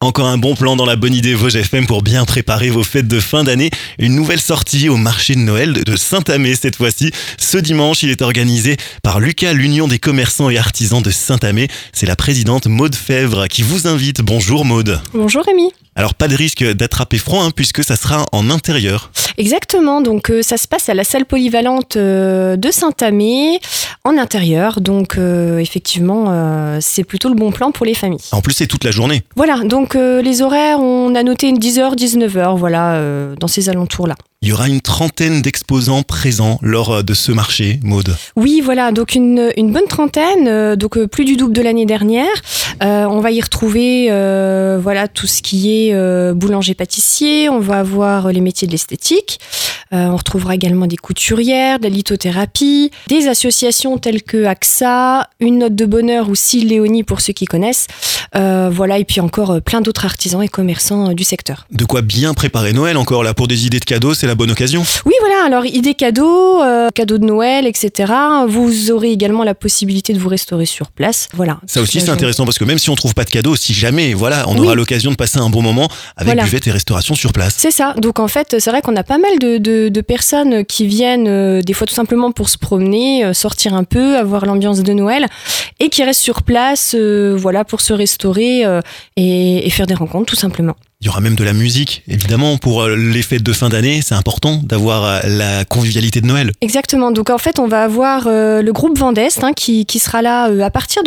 Encore un bon plan dans la bonne idée Vosges FM pour bien préparer vos fêtes de fin d'année. Une nouvelle sortie au marché de Noël de Saint-Amé cette fois-ci. Ce dimanche, il est organisé par Lucas, l'Union des commerçants et artisans de Saint-Amé. C'est la présidente Maude Fèvre qui vous invite. Bonjour Maude. Bonjour Rémi. Alors pas de risque d'attraper froid puisque ça sera en intérieur. Exactement, donc ça se passe à la salle polyvalente de Saint-Amé en intérieur. Donc effectivement, c'est plutôt le bon plan pour les familles. En plus, c'est toute la journée. Voilà, donc les horaires, on a noté 10h, 19h, voilà, dans ces alentours-là. Il y aura une trentaine d'exposants présents lors de ce marché, Maude. Oui, voilà, donc une bonne trentaine, donc plus du double de l'année dernière. On va y retrouver voilà, tout ce qui est boulanger-pâtissier, on va avoir les métiers de l'esthétique, on retrouvera également des couturières, de la lithothérapie, des associations telles que AXA, Une Note de Bonheur ou Cille Léonie pour ceux qui connaissent, voilà, et puis encore plein d'autres artisans et commerçants du secteur. De quoi bien préparer Noël encore là, pour des idées de cadeaux, c'est la bonne occasion. Oui, voilà, alors idées cadeaux, cadeaux de Noël, etc. Vous aurez également la possibilité de vous restaurer sur place. Voilà. Ça aussi, c'est intéressant parce que même si on trouve pas de cadeaux, si jamais, voilà, on aura l'occasion de passer un bon moment avec buvette et restauration sur place. C'est ça. Donc en fait, c'est vrai qu'on a pas mal de personnes qui viennent des fois tout simplement pour se promener, sortir un peu, avoir l'ambiance de Noël et qui restent sur place, voilà, pour se restaurer et faire des rencontres tout simplement. Il y aura même de la musique, évidemment, pour les fêtes de fin d'année. C'est important d'avoir la convivialité de Noël. Exactement. Donc, en fait, on va avoir le groupe Vendeste qui sera là à partir de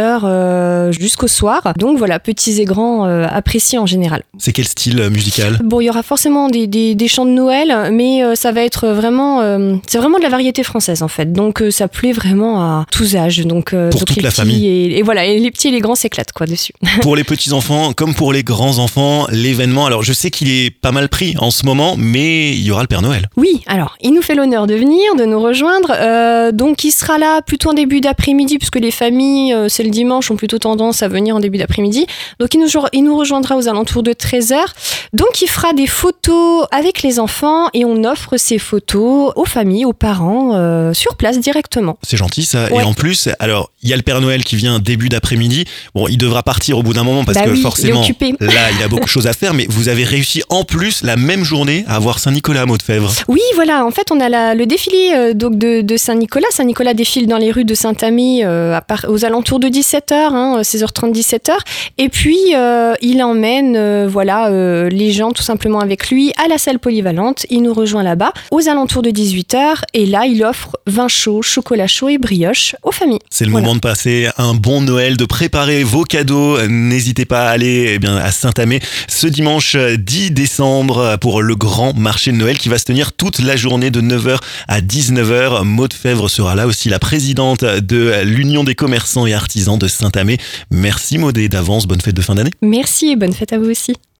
13h jusqu'au soir. Donc, voilà, petits et grands appréciés en général. C'est quel style musical ? Bon, il y aura forcément des chants de Noël, mais ça va être vraiment... c'est vraiment de la variété française, en fait. Donc, ça plaît vraiment à tous âges. Donc, pour toute la famille. Et voilà, et les petits et les grands s'éclatent, quoi, dessus. Pour les petits-enfants, comme pour les grands-enfants, l'événement, alors je sais qu'il est pas mal pris en ce moment, mais il y aura le Père Noël. Oui, alors il nous fait l'honneur de venir, de nous rejoindre, donc il sera là plutôt en début d'après-midi, puisque les familles, c'est le dimanche, ont plutôt tendance à venir en début d'après-midi, donc il nous rejoindra aux alentours de 13h, donc il fera des photos avec les enfants, et on offre ces photos aux familles, aux parents, sur place directement. C'est gentil ça, ouais. Et en plus, alors il y a le Père Noël qui vient début d'après-midi, bon il devra partir au bout d'un moment, parce que forcément, là il a beaucoup de choses à faire, mais vous avez réussi en plus la même journée à voir Saint-Nicolas à Maude Fèvre. Oui, voilà, en fait on a le défilé donc de Saint-Nicolas. Saint-Nicolas défile dans les rues de Saint-Amé aux alentours de 17h, 16h30, 17h. Et puis il emmène les gens tout simplement avec lui à la salle polyvalente. Il nous rejoint là-bas aux alentours de 18h. Et là, il offre vin chaud, chocolat chaud et brioche aux familles. C'est le moment de passer un bon Noël, de préparer vos cadeaux. N'hésitez pas à aller à Saint-Amé ce dimanche 10 décembre pour le grand marché de Noël qui va se tenir toute la journée de 9h à 19h. Maude Fèvre sera là aussi, la présidente de l'Union des commerçants et artisans de Saint-Amé. Merci Maude, d'avance, bonne fête de fin d'année. Merci et bonne fête à vous aussi.